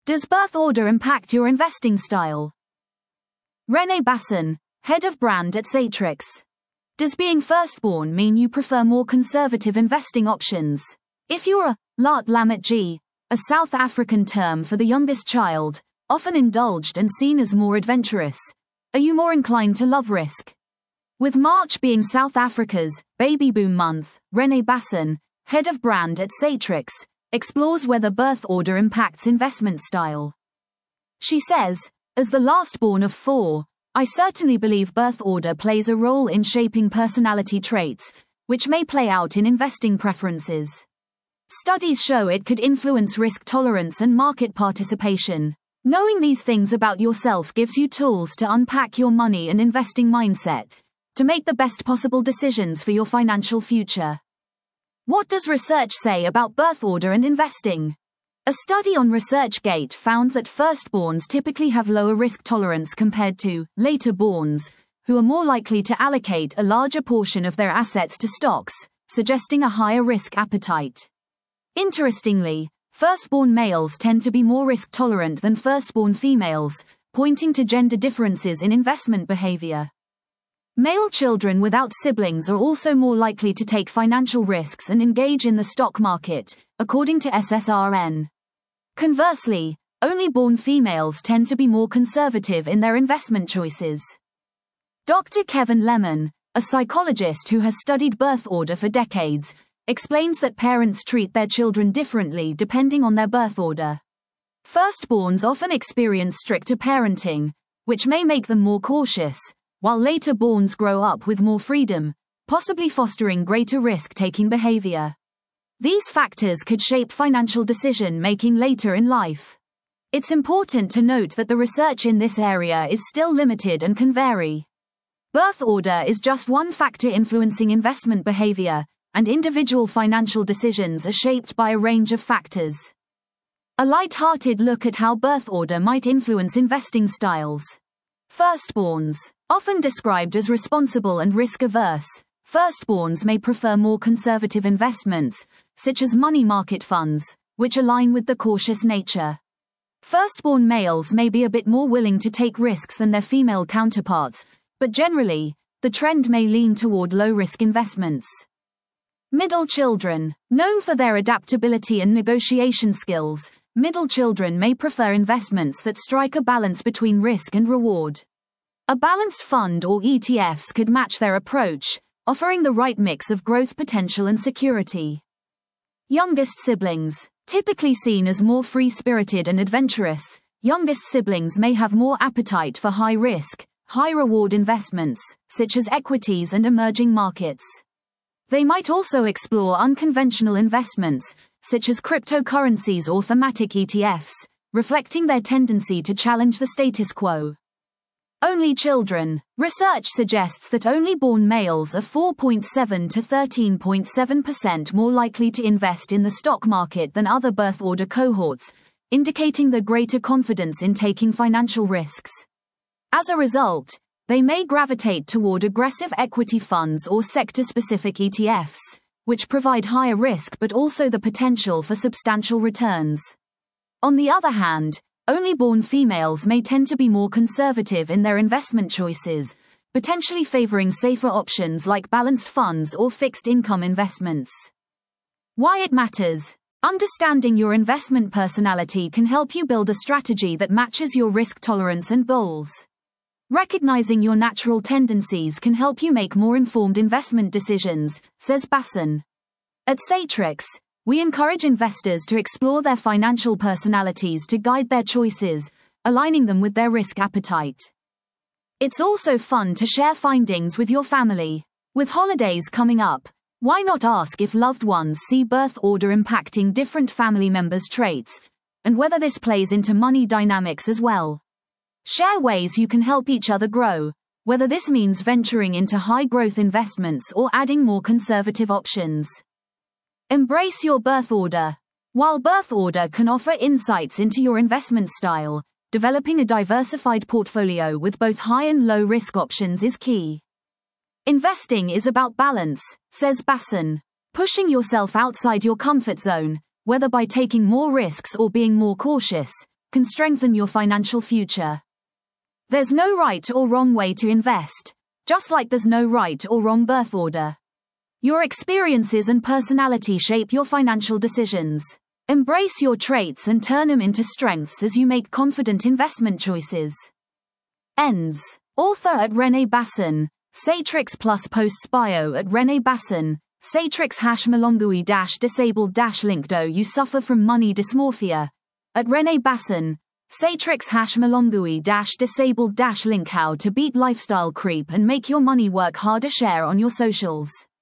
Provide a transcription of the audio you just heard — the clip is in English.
Does birth order impact your investing style? Renee Basson, head of brand at Satrix. Does being firstborn mean you prefer more conservative investing options? If you're a Lat Lamat G, a South African term for the youngest child, often indulged and seen as more adventurous, are you more inclined to love risk? With March being South Africa's baby boom month, Renee Basson, head of brand at Satrix, explores whether birth order impacts investment style. She says, as the last-born of 4, I certainly believe birth order plays a role in shaping personality traits, which may play out in investing preferences. Studies show it could influence risk tolerance and market participation. Knowing these things about yourself gives you tools to unpack your money and investing mindset, to make the best possible decisions for your financial future. What does research say about birth order and investing? A study on ResearchGate found that firstborns typically have lower risk tolerance compared to later-borns, who are more likely to allocate a larger portion of their assets to stocks, suggesting a higher risk appetite. Interestingly, firstborn males tend to be more risk-tolerant than firstborn females, pointing to gender differences in investment behavior. Male children without siblings are also more likely to take financial risks and engage in the stock market, according to SSRN. Conversely, only born females tend to be more conservative in their investment choices. Dr. Kevin Lemon, a psychologist who has studied birth order for decades, explains that parents treat their children differently depending on their birth order. Firstborns often experience stricter parenting, which may make them more cautious, while later-borns grow up with more freedom, possibly fostering greater risk-taking behavior. These factors could shape financial decision-making later in life. It's important to note that the research in this area is still limited and can vary. Birth order is just one factor influencing investment behavior, and individual financial decisions are shaped by a range of factors. A light-hearted look at how birth order might influence investing styles. Firstborns, often described as responsible and risk-averse, firstborns may prefer more conservative investments, such as money market funds, which align with the cautious nature. Firstborn males may be a bit more willing to take risks than their female counterparts, but generally, the trend may lean toward low-risk investments. Middle children, known for their adaptability and negotiation skills, middle children may prefer investments that strike a balance between risk and reward. A balanced fund or ETFs could match their approach, offering the right mix of growth potential and security. Youngest siblings, typically seen as more free-spirited and adventurous, youngest siblings may have more appetite for high-risk, high-reward investments, such as equities and emerging markets. They might also explore unconventional investments, such as cryptocurrencies or thematic ETFs, reflecting their tendency to challenge the status quo. Only children. Research suggests that only-born males are 4.7 to 13.7% more likely to invest in the stock market than other birth order cohorts, indicating the greater confidence in taking financial risks. As a result, they may gravitate toward aggressive equity funds or sector-specific ETFs, which provide higher risk but also the potential for substantial returns. On the other hand, only-born females may tend to be more conservative in their investment choices, potentially favoring safer options like balanced funds or fixed-income investments. Why it matters. Understanding your investment personality can help you build a strategy that matches your risk tolerance and goals. Recognizing your natural tendencies can help you make more informed investment decisions, says Basson. At Satrix, we encourage investors to explore their financial personalities to guide their choices, aligning them with their risk appetite. It's also fun to share findings with your family. With holidays coming up, why not ask if loved ones see birth order impacting different family members' traits, and whether this plays into money dynamics as well. Share ways you can help each other grow, whether this means venturing into high-growth investments or adding more conservative options. Embrace your birth order. While birth order can offer insights into your investment style, developing a diversified portfolio with both high and low risk options is key. Investing is about balance, says Basson. Pushing yourself outside your comfort zone, whether by taking more risks or being more cautious, can strengthen your financial future. There's no right or wrong way to invest, just like there's no right or wrong birth order. Your experiences and personality shape your financial decisions. Embrace your traits and turn them into strengths as you make confident investment choices. Ends. Author at Renee Bassin. Satrix Plus posts bio at Renee Bassin. Satrix #Malongui disabled link. Do you suffer from money dysmorphia? At Renee Bassin. Satrix #Malongui disabled link. How to beat lifestyle creep and make your money work harder. Share on your socials.